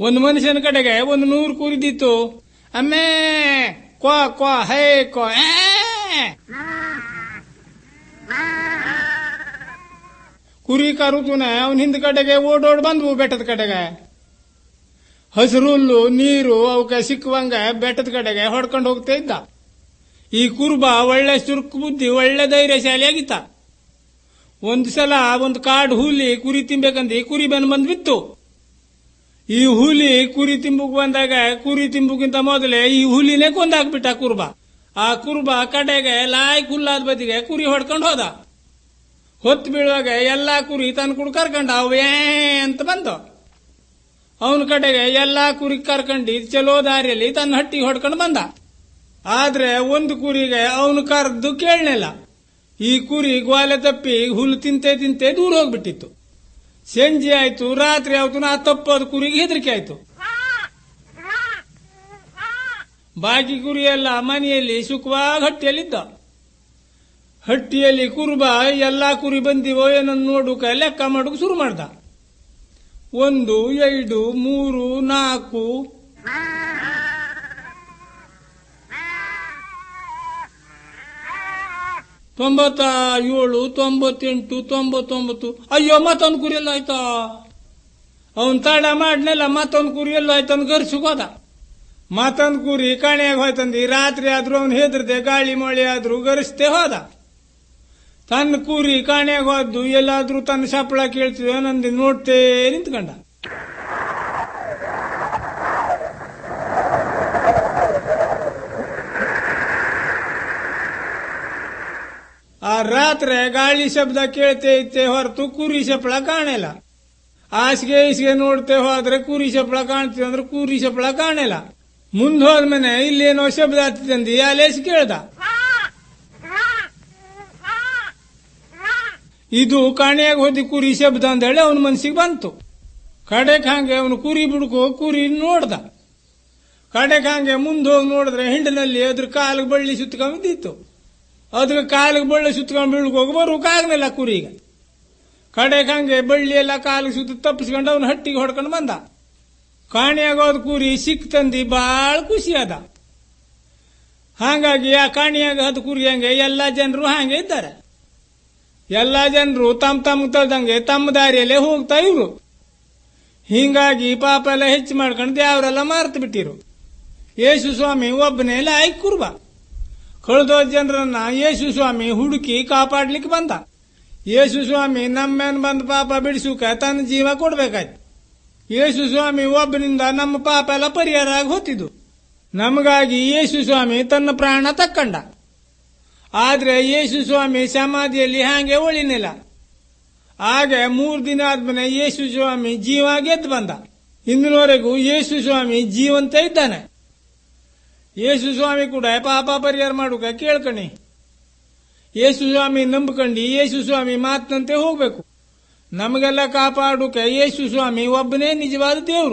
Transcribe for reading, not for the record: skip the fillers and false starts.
ಒಂದು ಮನುಷ್ಯನ ಕಡೆಗೆ 100 ಕುರಿದಿತ್ತು. ಅಮ್ಮೇ ಕ್ವಾ ಕ್ವಾ ಹೇ ಕ್ವಾ. ಕುರಿ ಕರುತುನೆ ಅವನ ಹಿಂದ ಕಡೆಗೆ ಓಡೋಡ್ ಬಂದ್ವು ಬೆಟ್ಟದ ಕಡೆಗೆ. ಹಸಿರುಲ್ಲು ನೀರು ಅವಕ್ಕೆ ಸಿಕ್ಕುವಂಗ ಬೆಟ್ಟದ ಕಡೆಗೆ ಹೊಡ್ಕೊಂಡು ಹೋಗ್ತಾ ಇದ್ದ. ಈ ಕುರುಬ ಒಳ್ಳೆ ಚುರುಕು ಬುದ್ಧಿ, ಒಳ್ಳೆ ಧೈರ್ಯಶಾಲಿಯಾಗಿತ್ತ. ಒಂದು ಸಲ ಒಂದು ಕಾಡು ಹುಲಿ ಕುರಿ ತಿನ್ಬೇಕಂದು ಕುರಿ ಬೆನ್ನು ಬಂದು ಬಿತ್ತು. ಈ ಹುಲಿ ಕುರಿ ತಿಂಬುಕ್ ಬಂದಾಗ ಕುರಿ ತಿಂಬುಕ್ಕಿಂತ ಮೊದಲೇ ಈ ಹುಲಿನೇ ಕೊಂದಾಕ್ಬಿಟ್ಟ ಕುರುಬ. ಆ ಕುರುಬ ಕಡೆಗೆ ಲಾಯ್ ಹುಲ್ಲಾದ ಬದಿಗೆ ಕುರಿ ಹೊಡ್ಕೊಂಡು ಹೋದ. ಹೊತ್ತು ಬೀಳುವಾಗ ಎಲ್ಲಾ ಕುರಿ ತನ್ನ ಕುಡ್ ಕರ್ಕೊಂಡ ಅವೇ ಅಂತ ಬಂದು ಅವನ ಕಡೆಗೆ ಎಲ್ಲಾ ಕುರಿ ಕರ್ಕೊಂಡು ಚಲೋ ದಾರಿಯಲ್ಲಿ ತನ್ನ ಹಟ್ಟಿ ಹೊಡ್ಕೊಂಡು ಬಂದ. ಆದ್ರೆ ಒಂದು ಕುರಿಗೆ ಅವನು ಕರೆದು ಕೇಳಲಿಲ್ಲ. ಈ ಕುರಿ ಗ್ವಾಲೆ ತಪ್ಪಿ ಹುಲ್ಲು ತಿಂತೆ ತಿಂತೆ ದೂರ ಹೋಗ್ಬಿಟ್ಟಿತ್ತು. ಸಂಜೆ ಆಯ್ತು, ರಾತ್ರಿ ಆಯ್ತು, ನಾ ತಪ್ಪೋದು ಕುರಿಗೆ ಹೆದರಿಕೆ ಆಯ್ತು. ಬಾಕಿ ಕುರಿ ಎಲ್ಲ ಮನೆಯಲ್ಲಿ ಸುಖವಾಗಿ ಹಟ್ಟಿಯಲ್ಲಿದ್ದ. ಹಟ್ಟಿಯಲ್ಲಿ ಕುರುಬ ಎಲ್ಲಾ ಕುರಿ ಬಂದಿವೋ ಏನನ್ನು ನೋಡುಕ ಲೆಕ್ಕ ಮಾಡುಕ ಶುರು ಮಾಡ್ದ. 1, 2, 3, 4 97, 98, 99. ಅಯ್ಯೋ, ಮತ್ತೊಂದು ಕುರಿ ಎಲ್ಲ ಆಯ್ತಾ? ಅವನ್ ತಡ ಮಾಡ್ನೆಲ್ಲ ಮತ್ತೊಂದು ಕುರಿ ಎಲ್ಲ ಆಯ್ತಂದ್ ಗರ್ಸುಕೋದ. ಮತ್ತೊಂದು ಕುರಿ ಕಾಣೆಯಾಗ ಹೋಯ್ತಂದಿ. ರಾತ್ರಿ ಆದ್ರೂ ಅವನು ಹೆದರ್ದೆ, ಗಾಳಿ ಮಳೆ ಆದ್ರೂ ಗರಿಸ್ತೆ ಹೋದ. ತನ್ನ ಕುರಿ ಕಾಣೆಯಾಗ ಹೋದ್ದು ಎಲ್ಲಾದ್ರೂ ತನ್ನ ಸಪ್ಪಳ ಕೇಳ್ತಿದ್ವ ನಂದಿ ನೋಡ್ತೇ ನಿಂತ್ಕೊಂಡ. ಆ ರಾತ್ರಿ ಗಾಳಿ ಶಬ್ದ ಕೇಳ್ತೇ ಇತ್ತೆ ಹೊರತು ಕುರಿ ಸಪ್ಪಳ ಕಾಣಿಲ್ಲ. ಹಾಸಿಗೆ ಈಸಿಗೆ ನೋಡ್ತೇ ಹೋದ್ರೆ ಕುರಿ ಸಪ್ಪಳ ಕಾಣ್ತೀವಿ ಅಂದ್ರೆ ಕುರಿ ಸಪ್ಪಳ ಕಾಣಿಲ್ಲ. ಮುಂದೆ ಹೋದ್ಮೇಲೆ ಇಲ್ಲೇನೋ ಶಬ್ದ ಹತ್ತಿದಂದಿ ಅಲೇಸಿ ಕೇಳ್ದ. ಇದು ಕಾಣೆಯಾಗ ಹೋದಿ ಕುರಿ ಶಬ್ದ ಅಂತ ಹೇಳಿ ಅವನ ಮನಸ್ಸಿಗೆ ಬಂತು. ಕಡೆಕ್ ಹಂಗೆ ಅವನು ಕುರಿ ಬಿಡ್ಕೋ ಕುರಿ ನೋಡ್ದ. ಕಡೆಕ್ ಹಂಗೆ ಮುಂದೆ ಹೋಗಿ ನೋಡಿದ್ರೆ ಹಿಂಡಿನಲ್ಲಿ ಅದ್ರ ಕಾಲಿಗೆ ಬಳ್ಳಿ ಸುತ್ತಕೊಂಡಿತ್ತು. ಅದ್ರ ಕಾಲಿಗೆ ಬಳ್ಳಿ ಸುತ್ತಕೊಂಡು ಬೀಳ್ಕೋಗಿ ಬರೋಕಾಗ್ಲಿಲ್ಲ ಕುರಿಗೆ. ಕಡೆಕ್ ಹಂಗೆ ಬಳ್ಳಿ ಎಲ್ಲ ಕಾಲಿಗೆ ಸುತ್ತ ತಪ್ಪಿಸ್ಕೊಂಡು ಅವನು ಹಟ್ಟಿಗೆ ಹೊಡ್ಕೊಂಡು ಬಂದ. ಕಾಣಿಯಾಗೋದ್ ಕುರಿ ಸಿಕ್ತಂದಿ ಬಾಳ ಖುಷಿ ಅದ. ಹಾಗಾಗಿ ಆ ಕಾಣಿಯಾಗ ಹದ್ ಕುರಿ ಹಂಗೆ ಎಲ್ಲಾ ಜನರು ಹಾಗೆ ಇದ್ದಾರೆ. ಎಲ್ಲಾ ಜನರು ತಮ್ಮ ತಲ್ದಂಗೆ ತಮ್ಮ ದಾರಿಯಲ್ಲೇ ಹೋಗ್ತಾ ಇವ್ರು. ಹಿಂಗಾಗಿ ಪಾಪ ಎಲ್ಲ ಹೆಚ್ಚು ಮಾಡ್ಕೊಂಡು ದೇವರೆಲ್ಲ ಮಾರ್ತು ಬಿಟ್ಟಿರು. ಯೇಸು ಸ್ವಾಮಿ ಒಬ್ಬನೇ ಲಾಯಕ್ ಕುರುಬ. ಕಳೆದೋ ಜನರನ್ನ ಯೇಸು ಸ್ವಾಮಿ ಹುಡುಕಿ ಕಾಪಾಡ್ಲಿಕ್ಕೆ ಬಂದ. ಯೇಸು ಸ್ವಾಮಿ ನಮ್ಮೇನ್ ಬಂದ ಪಾಪ ಬಿಡಿಸುಕ ತನ್ನ ಜೀವ ಕೊಡ್ಬೇಕಾಯ್ತು. ಯೇಸು ಸ್ವಾಮಿ ಒಬ್ಬನಿಂದ ನಮ್ಮ ಪಾಪ ಎಲ್ಲ ಪರಿಹಾರ ಆಗಿ ಹೋತಿದ್ದು. ನಮಗಾಗಿ ಯೇಸು ಸ್ವಾಮಿ ತನ್ನ ಪ್ರಾಣ ತಕ್ಕಂಡ. ಆದ್ರೆ ಯೇಸು ಸ್ವಾಮಿ ಸಮಾಧಿಯಲ್ಲಿ ಹಾಗೆ ಉಳಿನಿಲ್ಲ. ಹಾಗೆ 3 ದಿನ ಆದ್ಮೇಲೆ ಯೇಸು ಸ್ವಾಮಿ ಜೀವ ಗೆದ್ದು ಬಂದ. ಇಂದಿನವರೆಗೂ ಯೇಸು ಸ್ವಾಮಿ ಜೀವಂತ ಇದ್ದಾನೆ. ಯೇಸು ಸ್ವಾಮಿ ಕೂಡ ಪಾಪ ಪರಿಹಾರ ಮಾಡುಕ ಕೇಳ್ಕಣಿ. ಯೇಸು ಸ್ವಾಮಿ ನಂಬ್ಕಂಡು ಯೇಸು ಸ್ವಾಮಿ ಮಾತಂತೆ ಹೋಗ್ಬೇಕು. ನಮಗೆಲ್ಲ ಕಾಪಾಡುಕ ಯೇಸು ಸ್ವಾಮಿ ಒಬ್ಬನೇ ನಿಜವಾದ ದೇವ್ರು.